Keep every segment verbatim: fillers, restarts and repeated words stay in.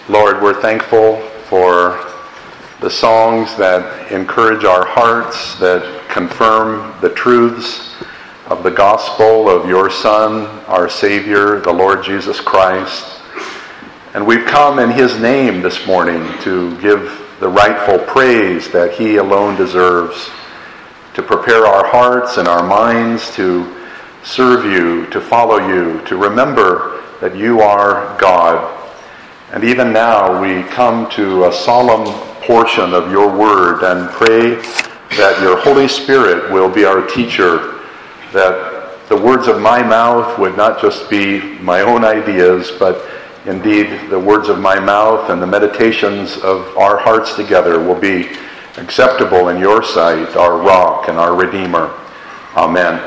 Lord, we're thankful for the songs that encourage our hearts, that confirm the truths of the gospel of your Son, our Savior, the Lord Jesus Christ. And we've come in his name this morning to give the rightful praise that he alone deserves, to prepare our hearts and our minds to serve you, to follow you, to remember that you are God. And even now we come to a solemn portion of your word and pray that your Holy Spirit will be our teacher, that the words of my mouth would not just be my own ideas, but indeed the words of my mouth and the meditations of our hearts together will be acceptable in your sight, our rock and our Redeemer. Amen.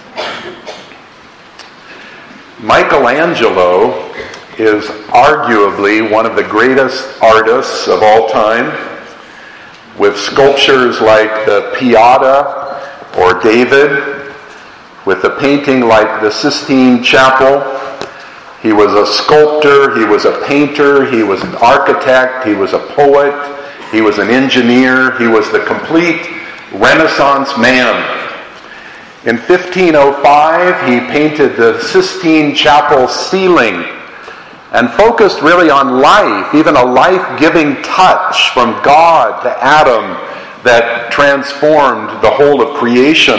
Michelangelo is arguably one of the greatest artists of all time, with sculptures like the Pieta or David, with a painting like the Sistine Chapel. He was a sculptor, he was a painter, he was an architect, he was a poet, he was an engineer, he was the complete Renaissance man. In fifteen oh five, he painted the Sistine Chapel ceiling and focused really on life, even a life-giving touch from God to Adam that transformed the whole of creation.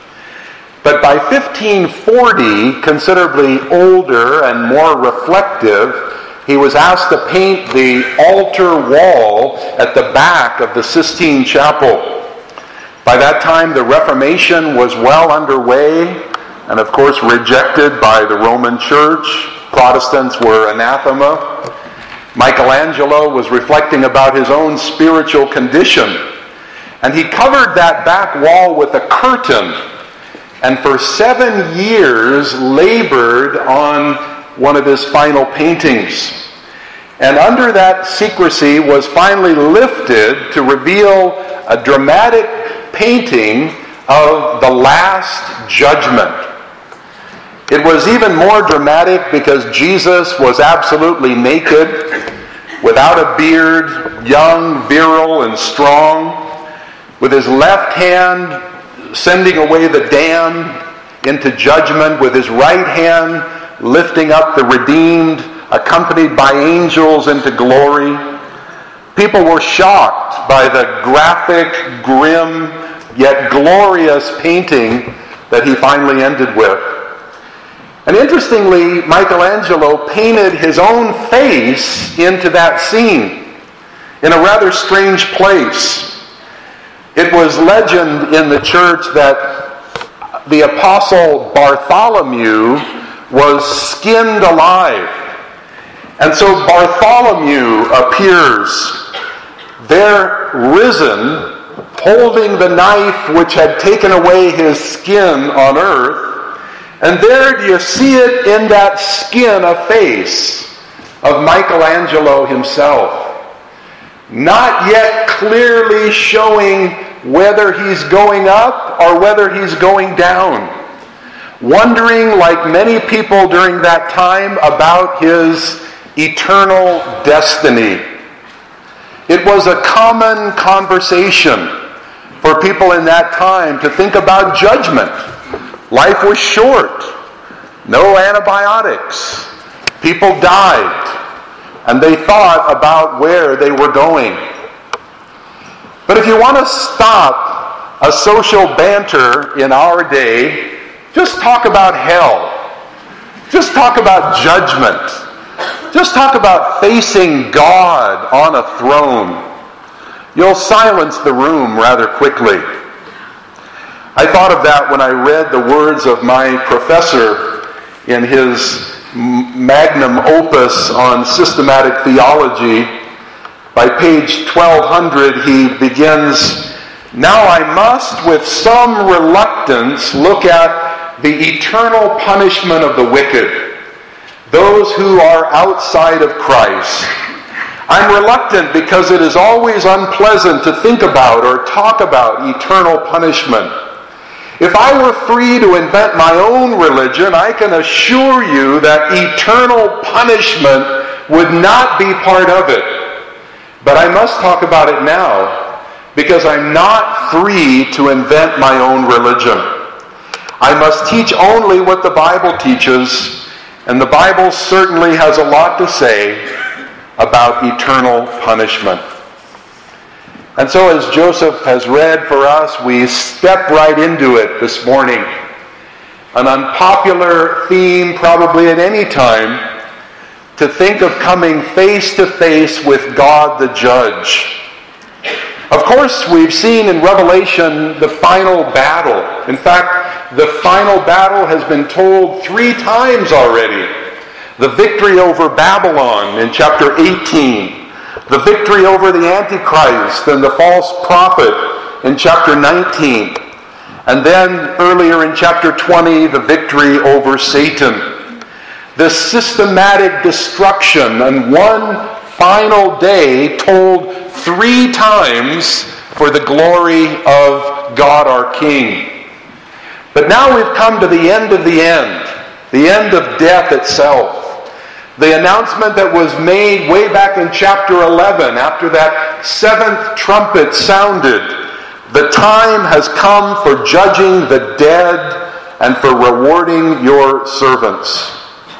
But by fifteen forty, considerably older and more reflective, he was asked to paint the altar wall at the back of the Sistine Chapel. By that time, the Reformation was well underway and, of course, rejected by the Roman Church. Protestants were anathema. Michelangelo was reflecting about his own spiritual condition, and he covered that back wall with a curtain, and for seven years labored on one of his final paintings. And under that secrecy was finally lifted to reveal a dramatic painting of the Last Judgment. It was even more dramatic because Jesus was absolutely naked, without a beard, young, virile, and strong, with his left hand sending away the damned into judgment, with his right hand lifting up the redeemed, accompanied by angels into glory. People were shocked by the graphic, grim, yet glorious painting that he finally ended with. And interestingly, Michelangelo painted his own face into that scene in a rather strange place. It was legend in the church that the apostle Bartholomew was skinned alive. And so Bartholomew appears there risen, holding the knife which had taken away his skin on earth. And there you see it in that skin, a face of Michelangelo himself, not yet clearly showing whether he's going up or whether he's going down, wondering, like many people during that time, about his eternal destiny. It was a common conversation for people in that time to think about judgment. Life was short. No antibiotics. People died. And they thought about where they were going. But if you want to stop a social banter in our day, just talk about hell. Just talk about judgment. Just talk about facing God on a throne. You'll silence the room rather quickly. I thought of that when I read the words of my professor in his magnum opus on systematic theology. By page twelve hundred, he begins, "Now I must with some reluctance look at the eternal punishment of the wicked, those who are outside of Christ. I'm reluctant because it is always unpleasant to think about or talk about eternal punishment. If I were free to invent my own religion, I can assure you that eternal punishment would not be part of it. But I must talk about it now, because I'm not free to invent my own religion. I must teach only what the Bible teaches, and the Bible certainly has a lot to say about eternal punishment. And so as Joseph has read for us, we step right into it this morning. An unpopular theme probably at any time, to think of coming face to face with God the Judge. Of course, we've seen in Revelation the final battle. In fact, the final battle has been told three times already. The victory over Babylon in chapter eighteen. The victory over the Antichrist and the false prophet in chapter nineteen. And then earlier in chapter twenty, the victory over Satan. The systematic destruction on one final day told three times for the glory of God our King. But now we've come to the end of the end, the end of death itself. The announcement that was made way back in chapter eleven, after that seventh trumpet sounded, the time has come for judging the dead and for rewarding your servants.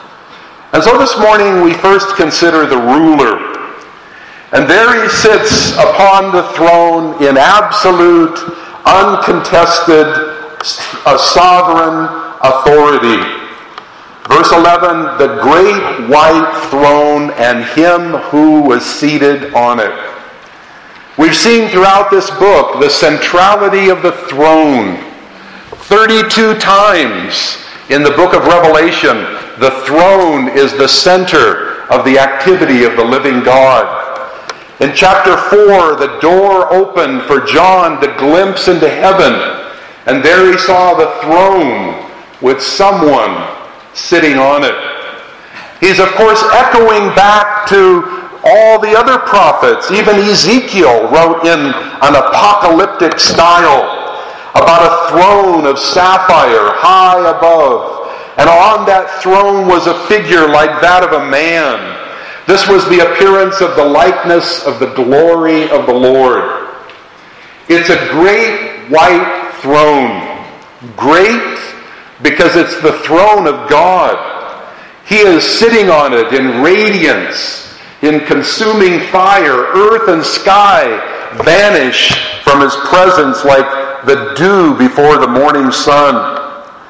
And so this morning we first consider the ruler. And there he sits upon the throne in absolute, uncontested, uh, sovereign authority. Verse eleven, the great white throne and him who was seated on it. We've seen throughout this book the centrality of the throne. thirty-two times in the book of Revelation, the throne is the center of the activity of the living God. In chapter four, the door opened for John to glimpse into heaven, and there he saw the throne with someone sitting on it. He's, of course, echoing back to all the other prophets. Even Ezekiel wrote in an apocalyptic style about a throne of sapphire high above. And on that throne was a figure like that of a man. This was the appearance of the likeness of the glory of the Lord. It's a great white throne. Great because it's the throne of God. He is sitting on it in radiance, in consuming fire. Earth and sky vanish from his presence like the dew before the morning sun.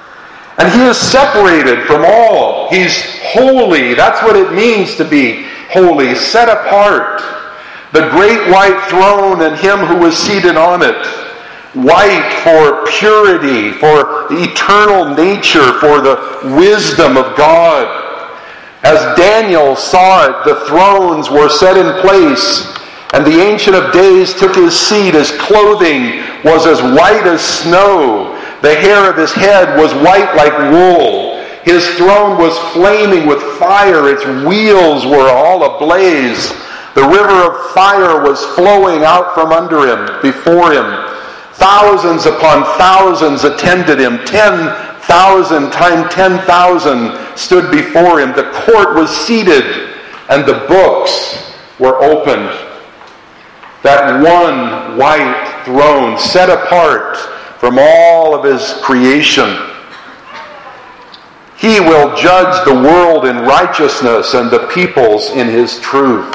And he is separated from all. He's holy. That's what it means to be holy, set apart. The great white throne and him who was seated on it. White for purity, for the eternal nature, for the wisdom of God. As Daniel saw it, the thrones were set in place, and the Ancient of Days took his seat. His clothing was as white as snow. The hair of his head was white like wool. His throne was flaming with fire. Its wheels were all ablaze. The river of fire was flowing out from under him, before him. Thousands upon thousands attended him. Ten thousand times ten thousand stood before him. The court was seated, and the books were opened. That one white throne set apart from all of his creation. He will judge the world in righteousness and the peoples in his truth.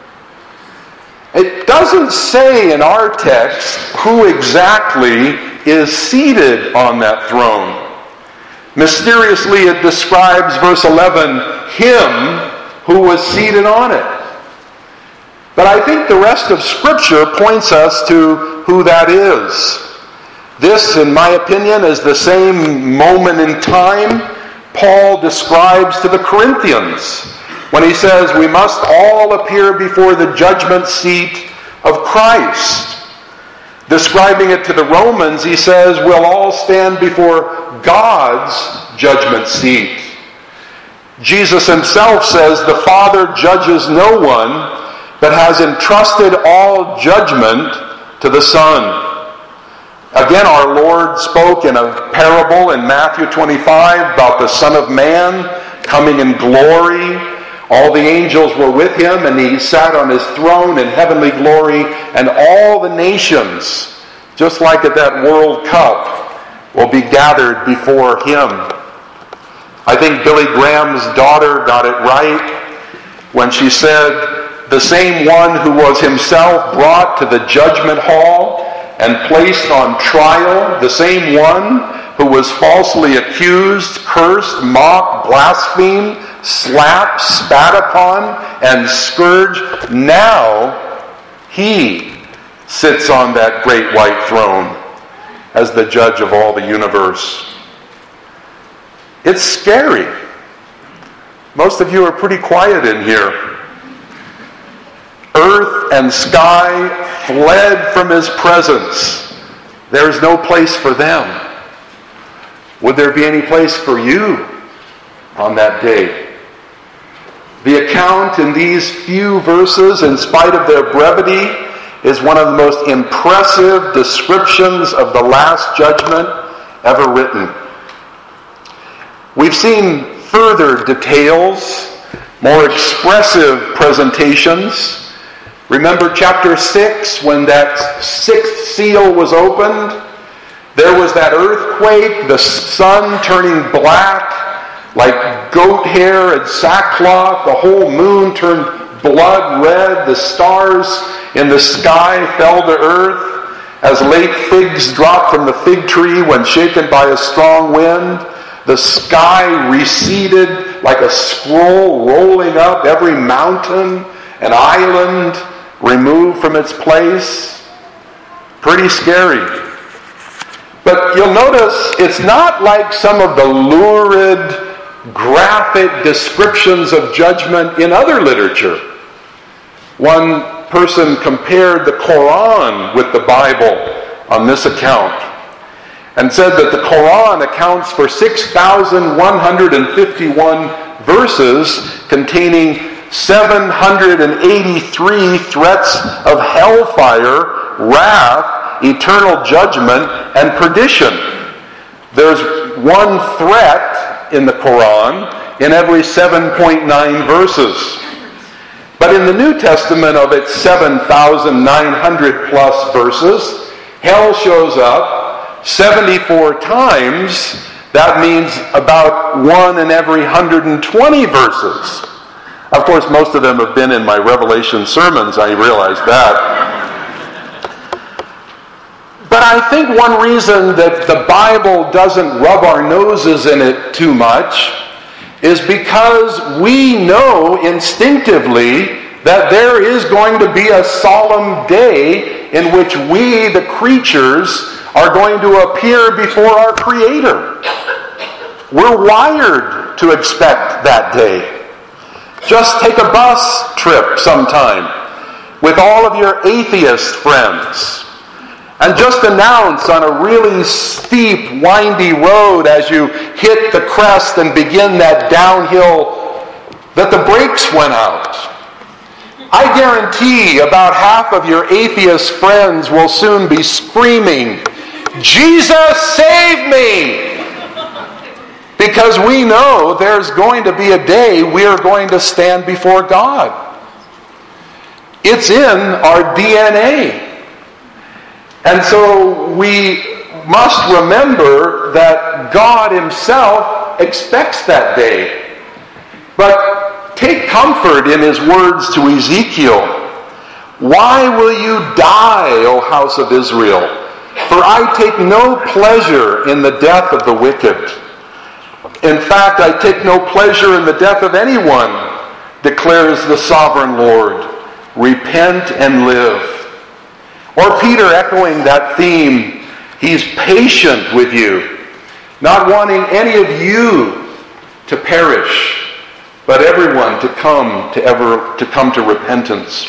It doesn't say in our text who exactly is seated on that throne. Mysteriously it describes, verse eleven, him who was seated on it. But I think the rest of Scripture points us to who that is. This, in my opinion, is the same moment in time Paul describes to the Corinthians when he says we must all appear before the judgment seat of Christ. Describing it to the Romans, he says we'll all stand before God's judgment seat. Jesus himself says the Father judges no one, but has entrusted all judgment to the Son. Again, our Lord spoke in a parable in Matthew twenty-five about the Son of Man coming in glory All the angels were with him, and he sat on his throne in heavenly glory, and all the nations, just like at that World Cup, will be gathered before him. I think Billy Graham's daughter got it right when she said, the same one who was himself brought to the judgment hall and placed on trial, the same one who was falsely accused, cursed, mocked, blasphemed, slapped, spat upon, and scourged, now he sits on that great white throne as the judge of all the universe. It's scary. Most of you are pretty quiet in here. Earth and sky fled from his presence. There is no place for them. Would there be any place for you on that day? The account in these few verses, in spite of their brevity, is one of the most impressive descriptions of the Last Judgment ever written. We've seen further details, more expressive presentations. Remember chapter six, when that sixth seal was opened? There was that earthquake, the sun turning black like goat hair and sackcloth. The whole moon turned blood red. The stars in the sky fell to earth as late figs dropped from the fig tree when shaken by a strong wind. The sky receded like a scroll rolling up, every mountain and island removed from its place. Pretty scary. But you'll notice it's not like some of the lurid, graphic descriptions of judgment in other literature. One person compared the Quran with the Bible on this account and said that the Quran accounts for six thousand one hundred fifty-one verses containing seven hundred eighty-three threats of hellfire, wrath, eternal judgment, and perdition. There's one threat in the Quran in every seven point nine verses. But in the New Testament, of its seven thousand nine hundred plus verses, hell shows up seventy-four times. That means about one in every one hundred twenty verses. Of course, most of them have been in my Revelation sermons, I realize that. But I think one reason that the Bible doesn't rub our noses in it too much is because we know instinctively that there is going to be a solemn day in which we, the creatures, are going to appear before our Creator. We're wired to expect that day. Just take a bus trip sometime with all of your atheist friends and just announce on a really steep, windy road as you hit the crest and begin that downhill that the brakes went out. I guarantee about half of your atheist friends will soon be screaming, "Jesus, save me!" Because we know there's going to be a day we are going to stand before God. It's in our D N A. And so we must remember that God himself expects that day. But take comfort in his words to Ezekiel. "Why will you die, O house of Israel? For I take no pleasure in the death of the wicked. In fact, I take no pleasure in the death of anyone, declares the sovereign Lord. Repent and live." Or Peter echoing that theme, he's patient with you, not wanting any of you to perish, but everyone to come to ever to come to repentance.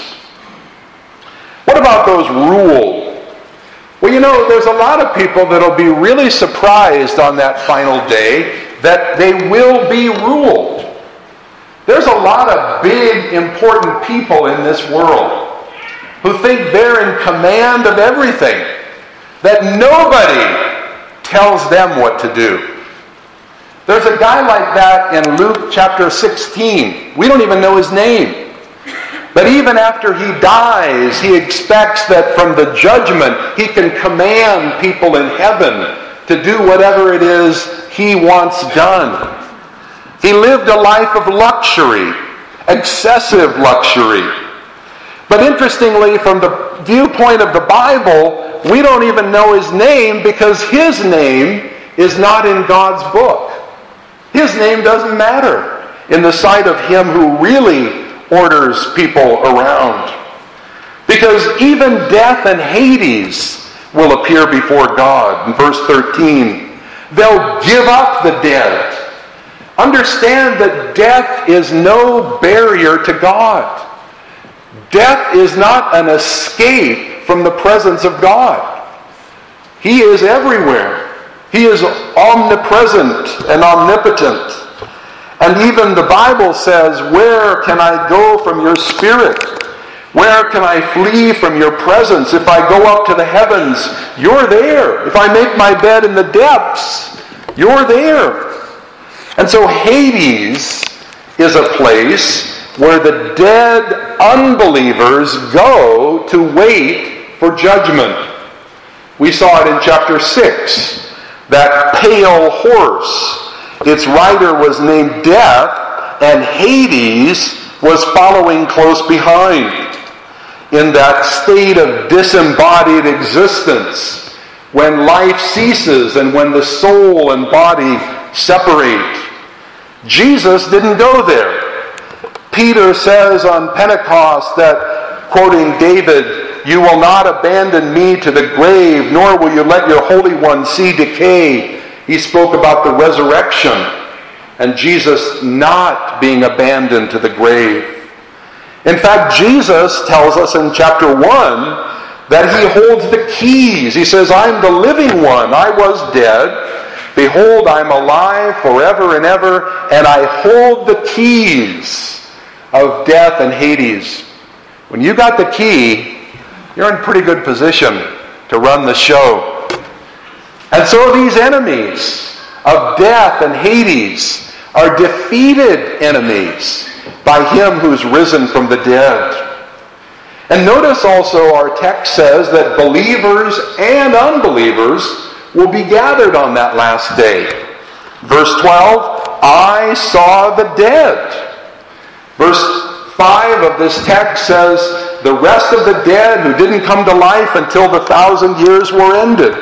What about those rules? Well, you know, there's a lot of people that'll be really surprised on that final day that they will be ruled. There's a lot of big, important people in this world who think they're in command of everything, that nobody tells them what to do. There's a guy like that in Luke chapter sixteen. We don't even know his name. But even after he dies, he expects that from the judgment, he can command people in heaven to do whatever it is he wants done. He lived a life of luxury, excessive luxury. But interestingly, from the viewpoint of the Bible, we don't even know his name because his name is not in God's book. His name doesn't matter in the sight of him who really orders people around. Because even death and Hades will appear before God. In verse thirteen, they'll give up the dead. Understand that death is no barrier to God. Death is not an escape from the presence of God. He is everywhere. He is omnipresent and omnipotent. And even the Bible says, where can I go from your spirit? Where can I flee from your presence? If I go up to the heavens, you're there. If I make my bed in the depths, you're there. And so Hades is a place where the dead unbelievers go to wait for judgment. We saw it in chapter six. That pale horse, its rider was named Death, and Hades was following close behind. In that state of disembodied existence, when life ceases and when the soul and body separate. Jesus didn't go there. Peter says on Pentecost that, quoting David, "You will not abandon me to the grave, nor will you let your Holy One see decay." He spoke about the resurrection and Jesus not being abandoned to the grave. In fact, Jesus tells us in chapter one that he holds the keys. He says, "I'm the living one. I was dead. Behold, I'm alive forever and ever, and I hold the keys of death and Hades." When you got the key, you're in pretty good position to run the show. And so these enemies of death and Hades are defeated enemies by him who's risen from the dead. And notice also our text says that believers and unbelievers will be gathered on that last day. Verse twelve, "I saw the dead." Verse five of this text says, "The rest of the dead who didn't come to life until the thousand years were ended."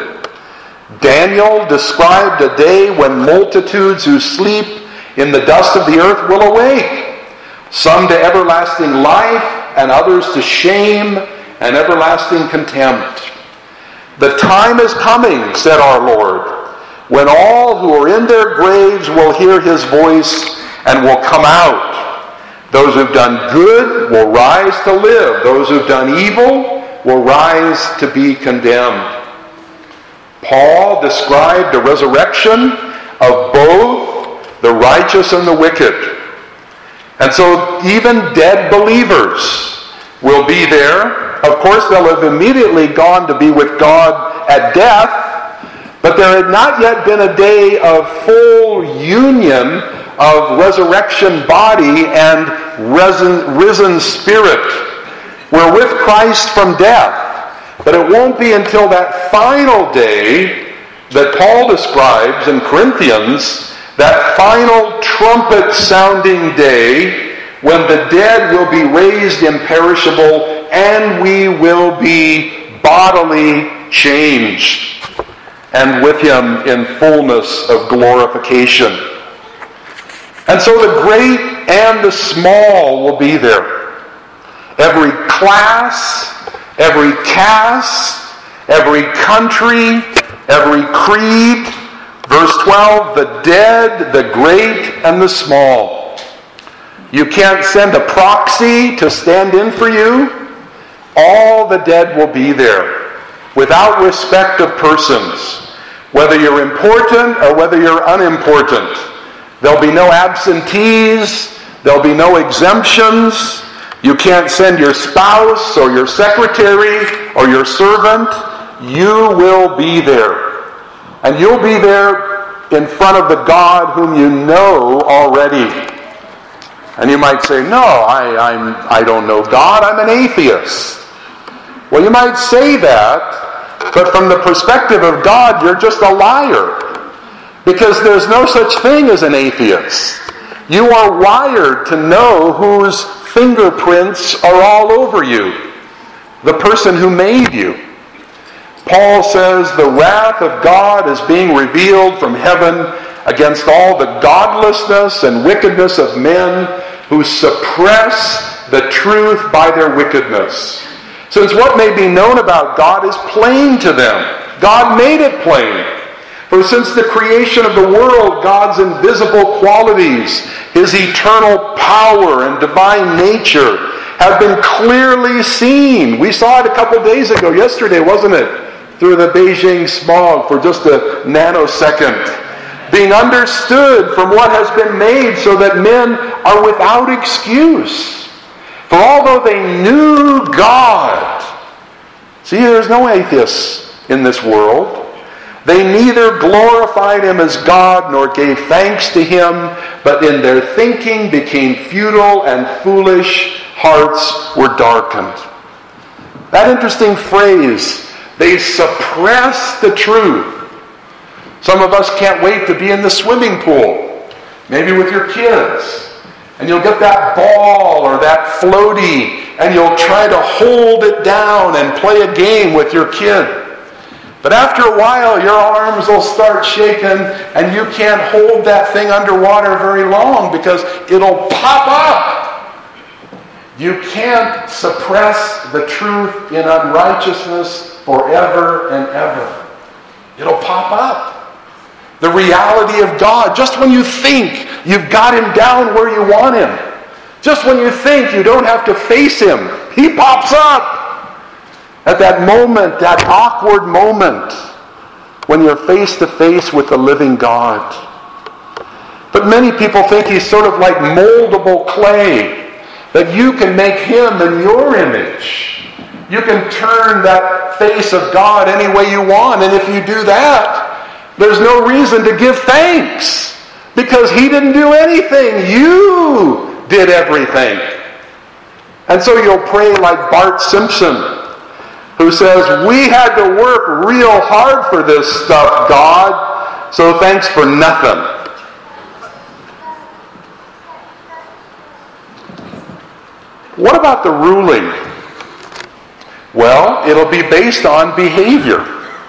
Daniel described a day when multitudes who sleep in the dust of the earth will awake, some to everlasting life and others to shame and everlasting contempt. "The time is coming," said our Lord, "when all who are in their graves will hear his voice and will come out. Those who've done good will rise to live. Those who've done evil will rise to be condemned." Paul described the resurrection of both the righteous and the wicked. And so even dead believers will be there. Of course, they'll have immediately gone to be with God at death, but there had not yet been a day of full union of resurrection body and risen, risen spirit. We're with Christ from death, but it won't be until that final day that Paul describes in Corinthians, that final trumpet-sounding day when the dead will be raised imperishable and we will be bodily changed, and with him in fullness of glorification. And so the great and the small will be there. Every class, every caste, every country, every creed. Verse twelve, the dead, the great, and the small. You can't send a proxy to stand in for you. All the dead will be there, without respect of persons, whether you're important or whether you're unimportant. There'll be no absentees. There'll be no exemptions. You can't send your spouse or your secretary or your servant. You will be there. And you'll be there in front of the God whom you know already. And you might say, no, I, I'm, I don't know God, I'm an atheist. Well, you might say that, but from the perspective of God, you're just a liar. Because there's no such thing as an atheist. You are wired to know whose fingerprints are all over you. The person who made you. Paul says the wrath of God is being revealed from heaven against all the godlessness and wickedness of men who suppress the truth by their wickedness. Since what may be known about God is plain to them. God made it plain. For since the creation of the world, God's invisible qualities, His eternal power and divine nature have been clearly seen. We saw it a couple days ago, yesterday, wasn't it? Through the Beijing smog for just a nanosecond. Being understood from what has been made so that men are without excuse. For although they knew God, see, there's no atheists in this world. They neither glorified Him as God nor gave thanks to Him, but in their thinking became futile and foolish, hearts were darkened. That interesting phrase, they suppress the truth. Some of us can't wait to be in the swimming pool, maybe with your kids. And you'll get that ball or that floaty, and you'll try to hold it down and play a game with your kid. But after a while, your arms will start shaking, and you can't hold that thing underwater very long because it'll pop up. You can't suppress the truth in unrighteousness forever and ever. It'll pop up. The reality of God, just when you think you've got Him down where you want Him, just when you think you don't have to face Him, He pops up. At that moment, that awkward moment, when you're face to face with the living God. But many people think He's sort of like moldable clay, that you can make Him in your image. You can turn that face of God any way you want, and if you do that, there's no reason to give thanks, because He didn't do anything. You did everything. And so you'll pray like Bart Simpson, who says, we had to work real hard for this stuff, God, so thanks for nothing. What about the ruling? Well, it'll be based on behavior.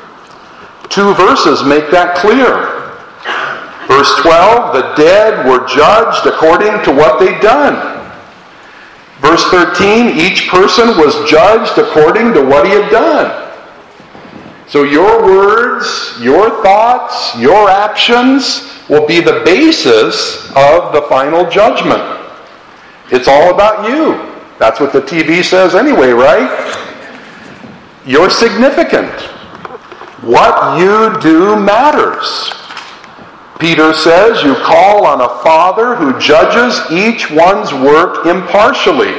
Two verses make that clear. Verse twelve, the dead were judged according to what they'd done. Verse thirteen, each person was judged according to what he had done. So your words, your thoughts, your actions will be the basis of the final judgment. It's all about you. That's what the T V says anyway, right? You're significant. What you do matters. Peter says you call on a Father who judges each one's work impartially.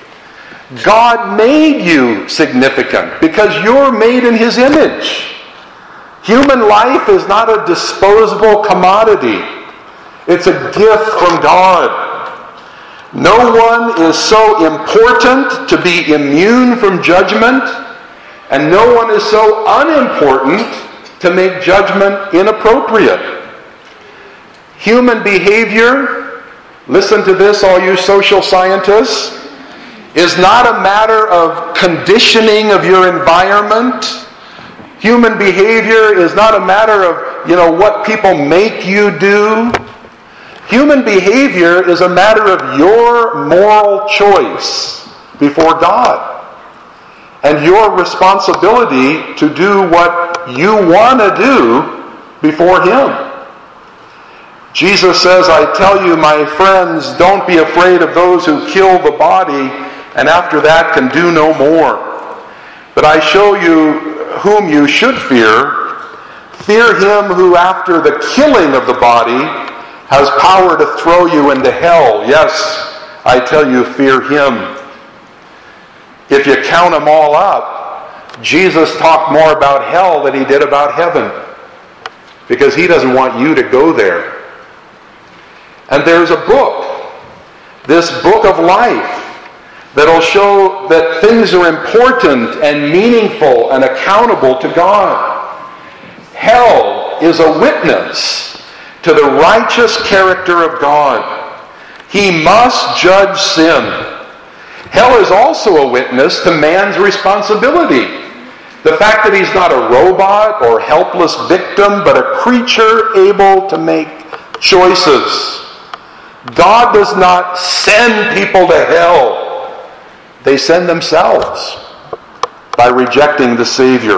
God made you significant because you're made in His image. Human life is not a disposable commodity. It's a gift from God. No one is so important to be immune from judgment, and no one is so unimportant to make judgment inappropriate. Human behavior, listen to this, all you social scientists, is not a matter of conditioning of your environment. Human behavior is not a matter of, you know, what people make you do. Human behavior is a matter of your moral choice before God. And your responsibility to do what you want to do before Him. Jesus says, I tell you, my friends, don't be afraid of those who kill the body and after that can do no more. But I show you whom you should fear. Fear Him who after the killing of the body has power to throw you into hell. Yes, I tell you, fear Him. If you count them all up, Jesus talked more about hell than He did about heaven. because he doesn't want you to go there. And there's a book, this book of life, that'll show that things are important and meaningful and accountable to God. Hell is a witness to the righteous character of God. He must judge sin. Hell is also a witness to man's responsibility. The fact that he's not a robot or helpless victim, but a creature able to make choices. God does not send people to hell. They send themselves by rejecting the Savior.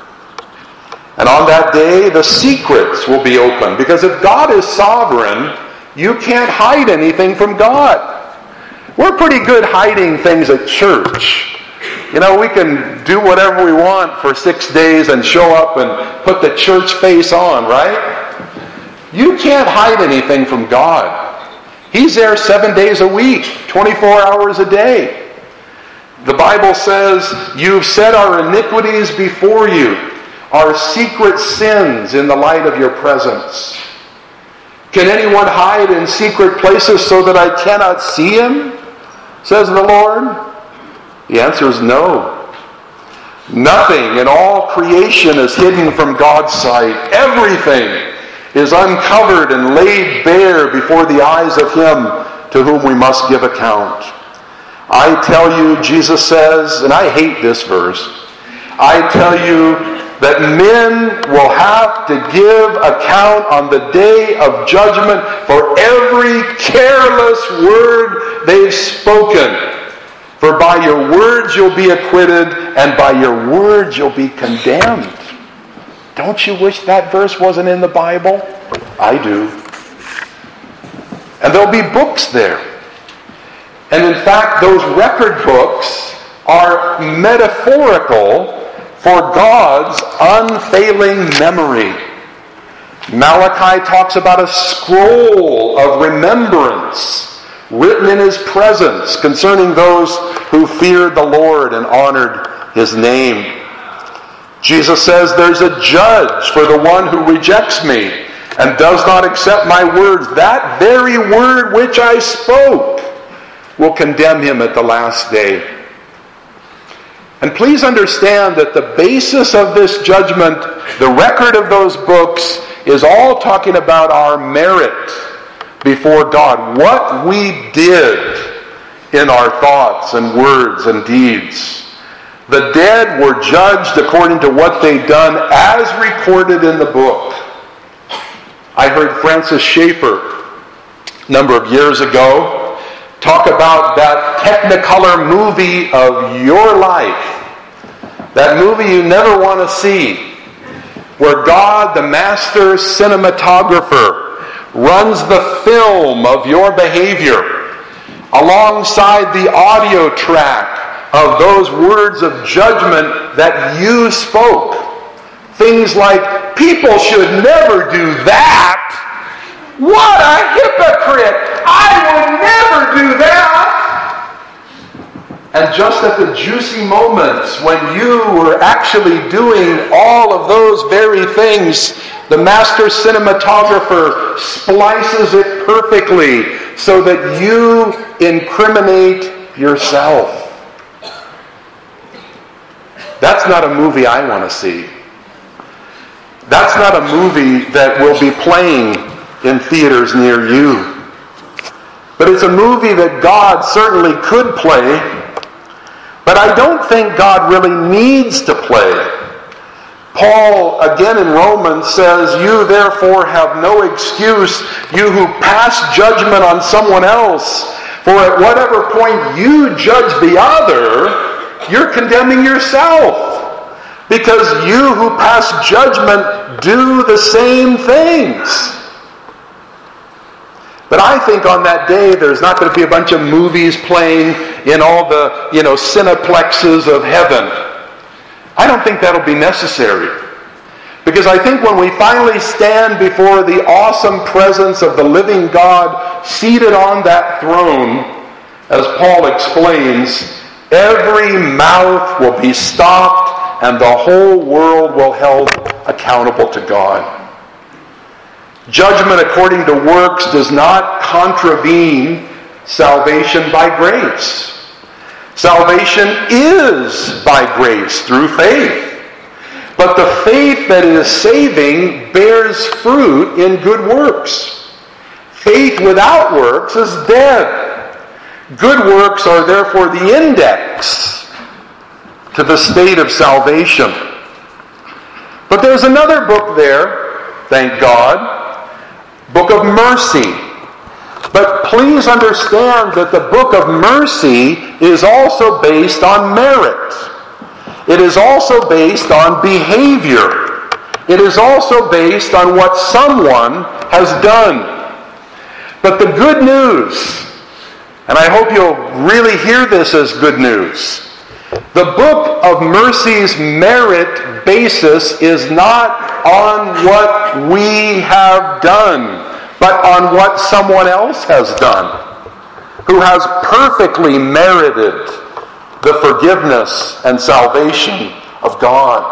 And on that day, the secrets will be opened. Because if God is sovereign, you can't hide anything from God. We're pretty good hiding things at church. You know, we can do whatever we want for six days and show up and put the church face on, right? You can't hide anything from God. He's there seven days a week, twenty-four hours a day. The Bible says, you've set our iniquities before you, our secret sins in the light of your presence. Can anyone hide in secret places so that I cannot see him? Says the Lord. The answer is no. Nothing in all creation is hidden from God's sight. Everything is uncovered and laid bare before the eyes of him to whom we must give account. I tell you, Jesus says, and I hate this verse, I tell you that men will have to give account on the day of judgment for every careless word they've spoken. For by your words you'll be acquitted, and by your words you'll be condemned. Don't you wish that verse wasn't in the Bible? I do. And there'll be books there. And in fact, those record books are metaphorical for God's unfailing memory. Malachi talks about a scroll of remembrance written in his presence concerning those who feared the Lord and honored his name. Jesus says there's a judge for the one who rejects me and does not accept my words. That very word which I spoke will condemn him at the last day. And please understand that the basis of this judgment, the record of those books, is all talking about our merit before God. What we did in our thoughts and words and deeds. The dead were judged according to what they'd done as recorded in the book. I heard Francis Schaeffer a number of years ago talk about that Technicolor movie of your life. That movie you never want to see, where God, the master cinematographer, runs the film of your behavior alongside the audio track of those words of judgment that you spoke. Things like, people should never do that. What a hypocrite! I would never do that! And just at the juicy moments when you were actually doing all of those very things, the master cinematographer splices it perfectly so that you incriminate yourself. That's not a movie I want to see. That's not a movie that will be playing in theaters near you. But it's a movie that God certainly could play. But I don't think God really needs to play. Paul, again in Romans, says, you therefore have no excuse, you who pass judgment on someone else. For at whatever point you judge the other, you're condemning yourself. Because you who pass judgment do the same things. But I think on that day, there's not going to be a bunch of movies playing in all the, you know, cineplexes of heaven. I don't think that'll be necessary. Because I think when we finally stand before the awesome presence of the living God seated on that throne, as Paul explains, every mouth will be stopped and the whole world will be held accountable to God. Judgment according to works does not contravene salvation by grace. Salvation is by grace through faith. But the faith that is saving bears fruit in good works. Faith without works is dead. Good works are therefore the index to the state of salvation. But there's another book there, thank God, Book of Mercy. But please understand that the Book of Mercy is also based on merit. It is also based on behavior. It is also based on what someone has done. But the good news, and I hope you'll really hear this as good news, the Book of Mercy's merit basis is not on what we have done, but on what someone else has done, who has perfectly merited the forgiveness and salvation of God.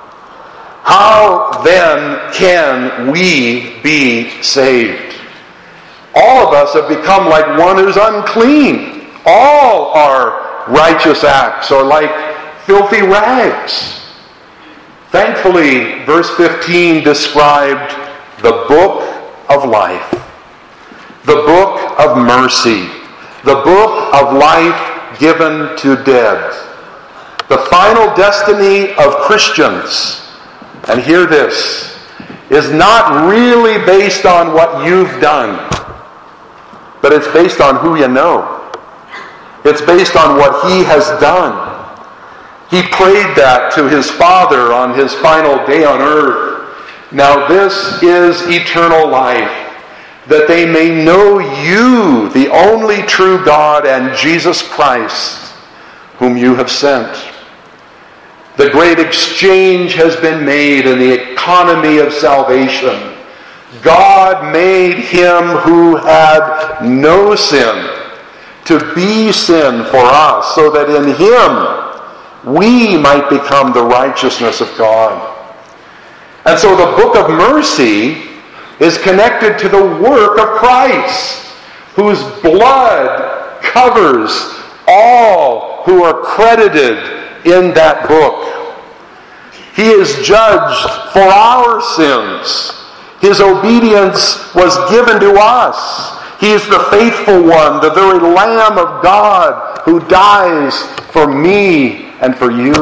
How then can we be saved? All of us have become like one who's unclean. All our righteous acts are like filthy rags. Thankfully, verse fifteen described the book of life, the book of mercy, the book of life given to dead. The final destiny of Christians, and hear this, is not really based on what you've done, but it's based on who you know. It's based on what he has done. He prayed that to his Father on his final day on earth. Now this is eternal life, that they may know you, the only true God, and Jesus Christ, whom you have sent. The great exchange has been made in the economy of salvation. God made him who had no sin to be sin for us, so that in him we might become the righteousness of God. And so the book of mercy is connected to the work of Christ, whose blood covers all who are credited in that book. He is judged for our sins. His obedience was given to us. He is the faithful one, the very Lamb of God who dies for me and for you.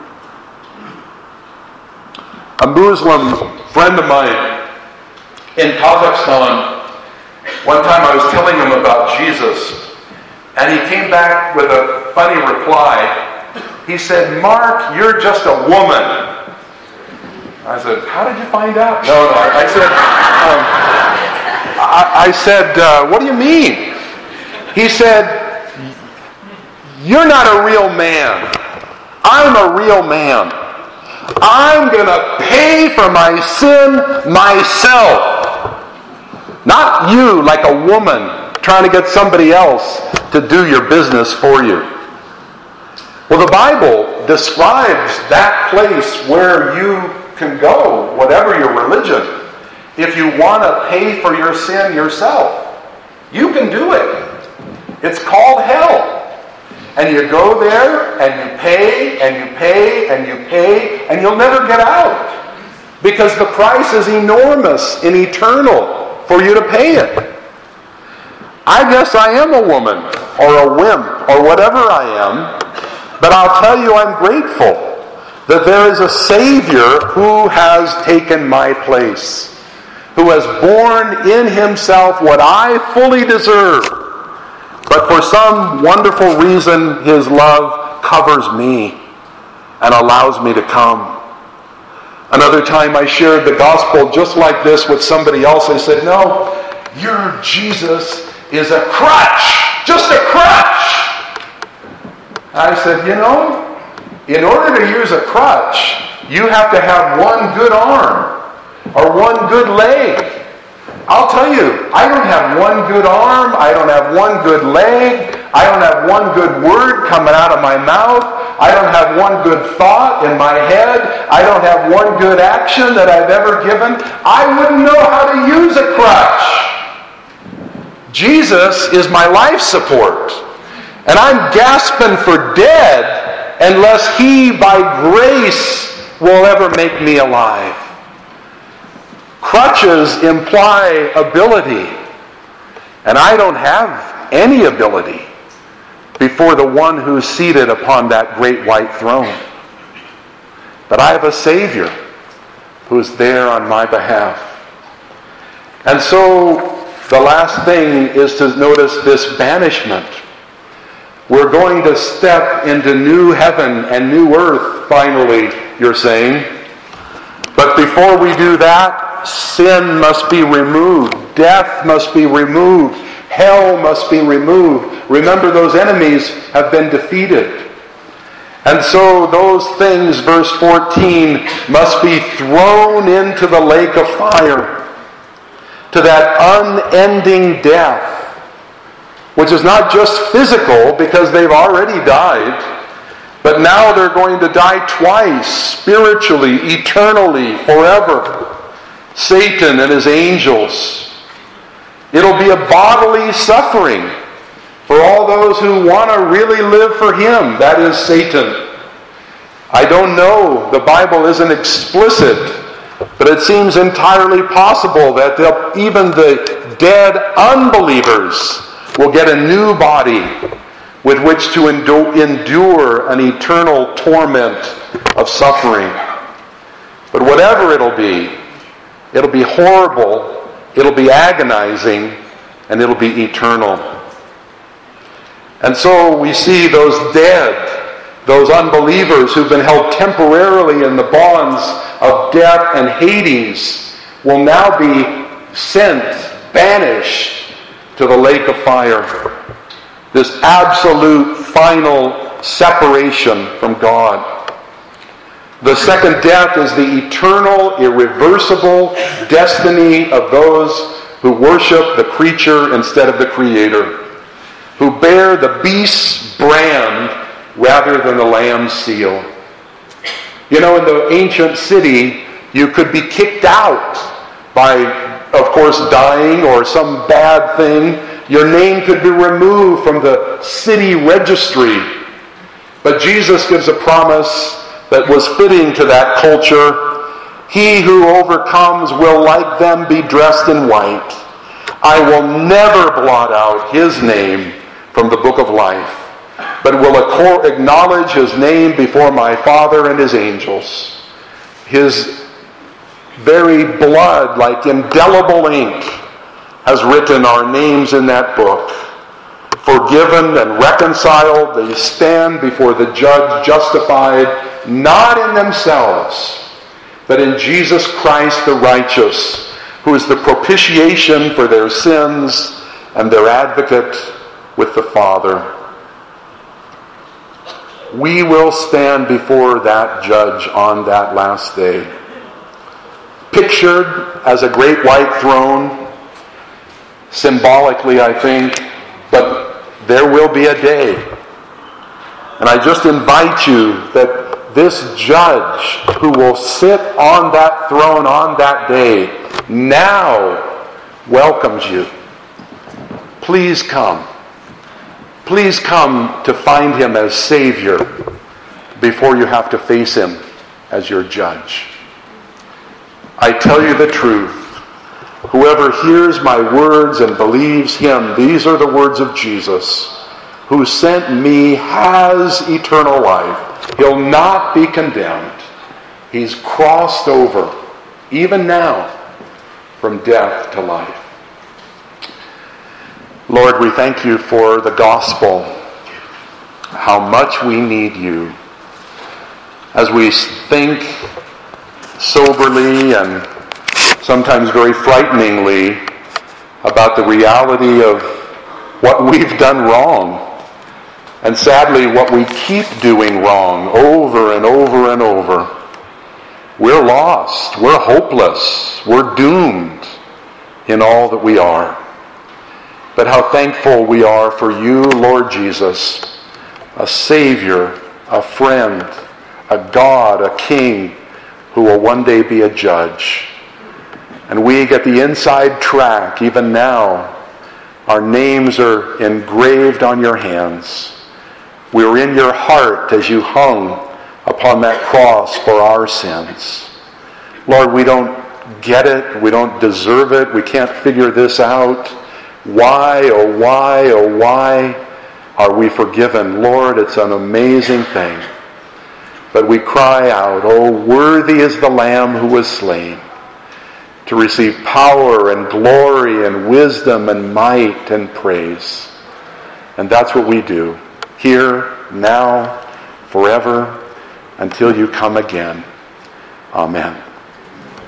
A Muslim friend of mine in Kazakhstan, one time I was telling him about Jesus, and he came back with a funny reply. He said, "Mark, you're just a woman." I said, "How did you find out?" No, no, I said, um, I, I said, uh, "What do you mean?" He said, "You're not a real man. I'm a real man. I'm going to pay for my sin myself. Not you, like a woman, trying to get somebody else to do your business for you." Well, the Bible describes that place where you can go, whatever your religion, if you want to pay for your sin yourself. You can do it. It's called hell. And you go there, and you pay, and you pay, and you pay, and you'll never get out. Because the price is enormous and eternal for you to pay it. I guess I am a woman, or a wimp, or whatever I am, but I'll tell you I'm grateful that there is a Savior who has taken my place, who has borne in himself what I fully deserve. But for some wonderful reason, his love covers me and allows me to come. Another time I shared the gospel just like this with somebody else. I said, "No, your Jesus is a crutch, just a crutch." I said, "You know, in order to use a crutch, you have to have one good arm or one good leg. I'll tell you, I don't have one good arm, I don't have one good leg, I don't have one good word coming out of my mouth. I don't have one good thought in my head. I don't have one good action that I've ever given. I wouldn't know how to use a crutch. Jesus is my life support. And I'm gasping for dead unless He, by grace, will ever make me alive. Crutches imply ability. And I don't have any ability before the one who's seated upon that great white throne. But I have a Savior who's there on my behalf. And so the last thing is to notice this banishment. We're going to step into new heaven and new earth, finally, you're saying. But before we do that, sin must be removed. Death must be removed. Hell must be removed. Remember, those enemies have been defeated. And so those things, verse fourteen, must be thrown into the lake of fire, to that unending death, which is not just physical because they've already died, but now they're going to die twice, spiritually, eternally, forever. Satan and his angels. It'll be a bodily suffering for all those who want to really live for him. That is Satan. I don't know. The Bible isn't explicit, but it seems entirely possible that even the dead unbelievers will get a new body with which to endure an eternal torment of suffering. But whatever it'll be, it'll be horrible. It'll be agonizing, and it'll be eternal. And so we see those dead, those unbelievers who've been held temporarily in the bonds of death and Hades, will now be sent, banished to the lake of fire. This absolute final separation from God. The second death is the eternal, irreversible destiny of those who worship the creature instead of the Creator, who bear the beast's brand rather than the Lamb's seal. You know, in the ancient city, you could be kicked out by, of course, dying or some bad thing. Your name could be removed from the city registry. But Jesus gives a promise that was fitting to that culture. He who overcomes will like them be dressed in white. I will never blot out his name from the book of life, but will acknowledge his name before my Father and his angels. His very blood, like indelible ink, has written our names in that book. Forgiven and reconciled, they stand before the judge justified, not in themselves, but in Jesus Christ the righteous, who is the propitiation for their sins and their advocate with the Father. We will stand before that judge on that last day, pictured as a great white throne, symbolically, I think, but there will be a day. And I just invite you that this judge who will sit on that throne on that day now welcomes you. Please come. Please come to find him as Savior before you have to face him as your judge. I tell you the truth. Whoever hears my words and believes him, these are the words of Jesus, who sent me, has eternal life. He'll not be condemned. He's crossed over, even now, from death to life. Lord, we thank you for the gospel, how much we need you. As we think soberly and sometimes very frighteningly about the reality of what we've done wrong, and sadly what we keep doing wrong over and over and over. We're lost, we're hopeless, we're doomed in all that we are. but how thankful we are for you, Lord Jesus, a Savior, a friend, a God, a King, who will one day be a judge. And we get the inside track even now. Our names are engraved on your hands. We are in your heart as you hung upon that cross for our sins. Lord, we don't get it. We don't deserve it. We can't figure this out. Why, oh why, oh why are we forgiven? Lord, it's an amazing thing. But we cry out, oh, worthy is the Lamb who was slain to receive power and glory and wisdom and might and praise. And that's what we do, here, now, forever, until you come again. Amen.